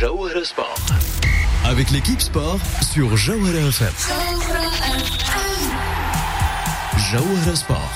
Jawahara Sport. Avec l'équipe sport sur Jawahara FM. Jawahara Sport.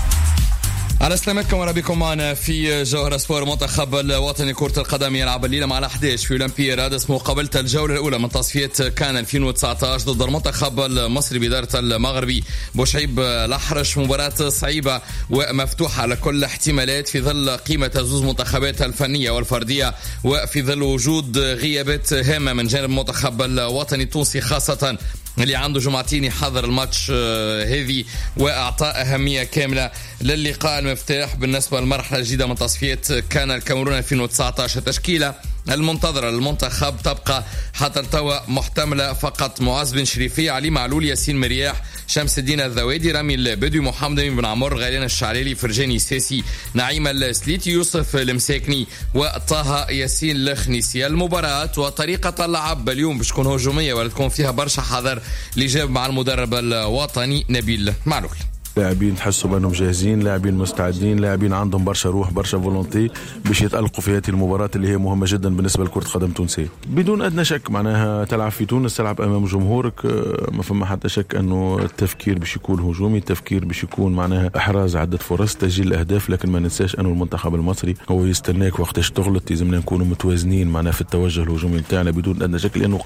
على سلامتكم ورحبا بكم معنا في جوهرة سبور. منتخب الوطني كرة القدم يلعب الليلة مع 11 في أولمبيا رادس مقابلة الجولة الأولى من تصفيات كان 2019 ضد المنتخب المصري بإدارة المغربي بوشعيب الأحرش. مباراة صعيبة ومفتوحة على كل احتمالات في ظل قيمة زوز منتخبات الفنية والفردية وفي ظل وجود غيابات هامة من جانب المنتخب الوطني التونسي خاصة اللي عنده جمعتين يحضر الماتش هذه وأعطاء أهمية كاملة للقاء المفتاح بالنسبة للمرحلة الجديدة من تصفيات كان الكاميرون 2019. التشكيلة المنتظرة للمنتخب تبقى حتى التوا محتملة فقط: معز بن شريفي، علي معلول، ياسين مرياح، شمس الدين الذوادي، رامي البدوي، محمد بن عمر، غيلان الشعليلي، فرجاني ساسي، نعيم السليتي، يوسف المساكني وطه ياسين الخنيسي. المباراة وطريقة اللعب اليوم باش تكون هجومية ولا تكون فيها برشا حذر اللي جاب مع المدرب الوطني نبيل معلول. لاعبين تحسوا بأنهم جاهزين، لاعبين مستعدين، لاعبين عندهم برشا روح برشا فولونتي باش يتألقوا في هذه المباراة اللي هي مهمة جدا بالنسبة لكرة القدم التونسية. بدون أدنى شك معناها تلعب في تونس، تلعب أمام جمهورك، ما فما حتى شك أنه التفكير باش يكون هجومي، التفكير باش يكون معناها إحراز عدة فرص، تسجيل الأهداف. لكن ما ننساش أنه المنتخب المصري هو يستناك وقتاش تغلط، لازمنا نكونوا متوازنين معناها في التوجه الهجومي نتاعنا بدون أدنى شك، لأنه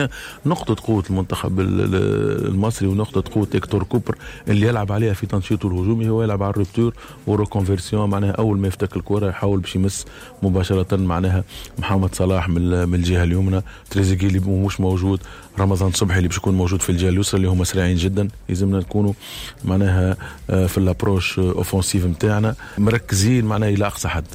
نقطة قوة المنتخب المصري ونقطة قوة هيكتور كوبر اللي يلعب عليها في تنشيطه الهجومي هو يلعب على الربتور والريكونفيرسيون. معناها اول ما يفتك الكره يحاول باش يمس مباشره معناها محمد صلاح من الجهه اليمنى، تريزيجيه اللي مش موجود، رمضان صبحي اللي باش يكون موجود في الجهه اليسرى، اللي هم سريعين جدا. لازمنا نكونوا معناها في الابروش اوفنسيف نتاعنا مركزين معناها الى اقصى حد.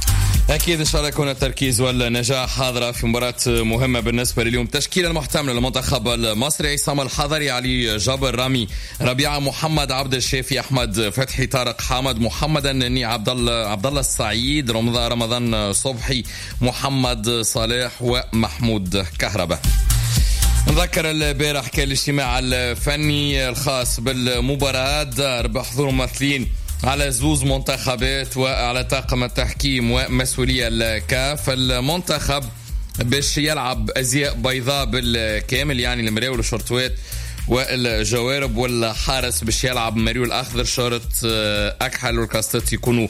أكيد إن شاء الله يكون التركيز والنجاح حاضرة في مباراة مهمة بالنسبة لليوم. تشكيلة المحتملة للمنتخب المصري: عصام الحضري، علي جابر، رامي ربيعة، محمد عبد الشافي، أحمد فتحي، طارق حامد، محمد النني، عبد الله السعيد، رمضان صبحي، محمد صالح ومحمود كهرباء. نذكر البارح كان الاجتماع الفني الخاص بالمباراة دار بحضور ممثلين على زوز منتخبات وعلى طاقم التحكيم ومسؤولية الكاف. المنتخب باش يلعب أزياء بيضاء بالكامل، يعني المراوي والشورتوات والجوارب، والحارس باش يلعب مريو الأخضر، شورت أكحل والكاستات يكونوا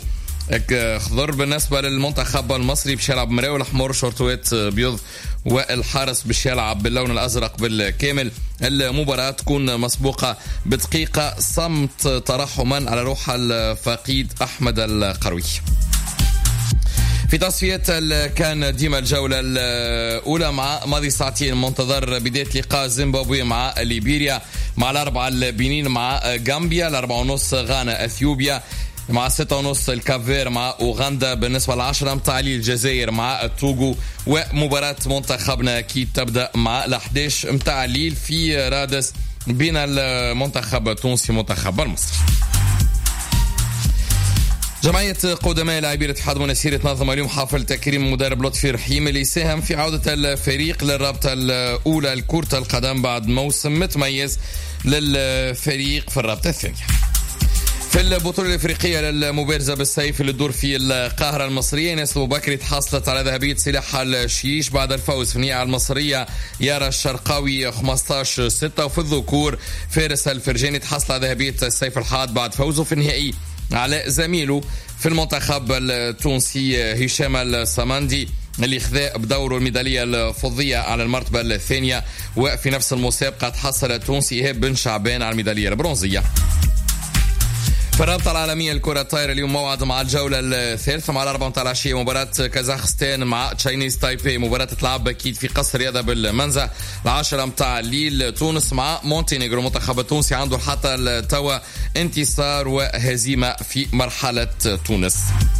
خضر. بالنسبة للمنتخب المصري باش يلعب مراوي الأحمر، شورتوات بيض، والحارس باش يلعب باللون الأزرق بالكامل. المباراة تكون مسبوقة بدقيقة صمت ترحما على روح الفقيد أحمد القروي. في تصفيات كان ديما الجولة الأولى مع ماضي ساعتين منتظر بداية لقاء زيمبابوي مع ليبيريا، مع 4 البنين مع غامبيا، 4:30 غانا أثيوبيا، مع 6:30 الكافير مع أوغندا. بالنسبة ل10 متاع الجزائر مع التوغو. ومباراة منتخبنا أكيد تبدأ مع 11 متاع الليل في رادس بين المنتخب التونسي ومنتخب المصري. جمعية قدماء لاعبي الاتحاد المنستيري تنظم اليوم حفل تكريم مدرب لطفي رحيم اللي ساهم في عودة الفريق للرابطة الأولى لكرة القدم بعد موسم متميز للفريق في الرابطة الثانية. في البطولة الإفريقية للمبارزة بالسيف اللي تدور في القاهرة المصرية، ناس أبو بكري تحصلت على ذهبية سلاح الشيش بعد الفوز في النهائي المصرية يارا الشرقاوي 15-6. وفي الذكور فارس الفرجاني تحصل على ذهبية السيف الحاد بعد فوزه في النهائي على زميله في المنتخب التونسي هشام السمندي اللي خذا بدوره الميدالية الفضية على المرتبة الثانية. وفي نفس المسابقة تحصل التونسي إيهاب بن شعبان على الميدالية البرونزية. في الرابطة العالمية لكرة الطائرة اليوم موعد مع الجولة الثالثة مع 4 متاع العشية مباراة كازاخستان مع تشاينيز تايبي. مباراة تلعب أكيد في قصر رياضة بالمنزه. 10 متاع الليل تونس مع مونتينيغرو. المنتخب التونسي عنده حتى التوا انتصار وهزيمة في مرحلة تونس.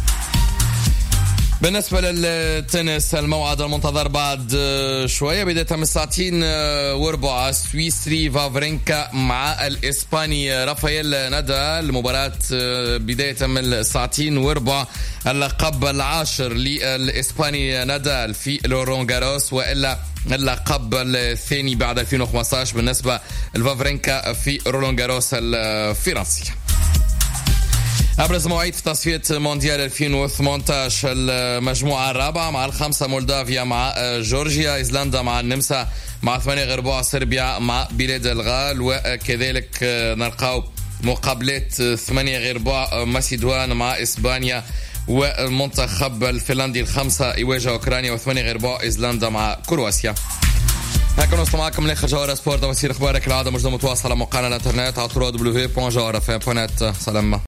بالنسبة للتنس الموعد المنتظر بعد شوية بداية من 2:04 السويسري فافرينكا مع الإسباني رافائيل نادال. مباراة بداية من 2:04 اللقب العاشر للإسباني نادال في رولان غاروس، وإلا اللقب الثاني بعد 2015 بالنسبة لفافرينكا في رولان غاروس الفرنسي. أبرز مواعيد في تصفية مونديال 2018 المجموعة الرابعة مع الخمسة مولدافيا مع جورجيا، ايسلندا مع النمسا مع 8 غير ربع صربيا مع بلاد الغال، وكذلك نلقاو مقابلات 8 غير ربع مسيدوان مع إسبانيا، والمنتخب الفنلندي الخمسة يواجه أوكرانيا، و8 غير ربع ايسلندا مع كرواتيا. هكذا نوصل معكم لاخر جوهرة سبورت ومسير اخبارك العادة مجدة متواصلة على موقعنا الانترنت على www.jawharafm.net. سلام.